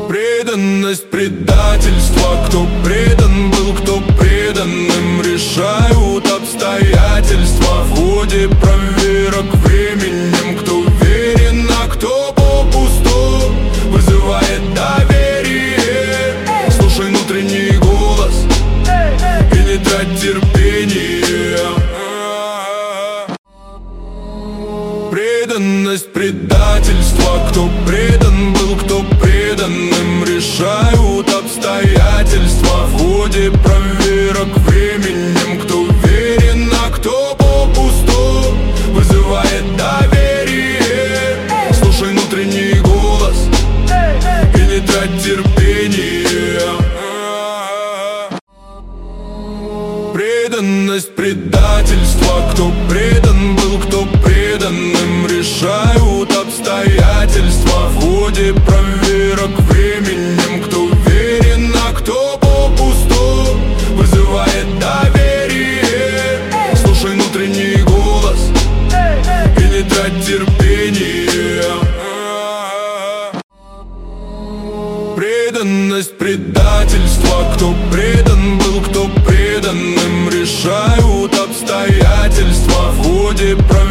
Преданность, предательство. Кто предан был, кто преданным, решают обстоятельства в ходе проверок временем. Кто верен, а кто попусту, вызывает доверие. Слушай внутренний голос и не трать терпение. Преданность, предательство. Кто предан был, кто преданным, решают обстоятельства в ходе проверок временем. Кто верен, а кто попусту, вызывает доверие. Слушай внутренний голос и не трать терпение. Преданность, предательство. Кто предан был, кто преданным, решают обстоятельства в ходе проверок временем. Кто верен, а кто попусту, вызывает доверие. Слушай внутренний голос и не трать терпение. Преданность, предательство. Кто предан был, кто преданным, решают обстоятельства в ходе проверок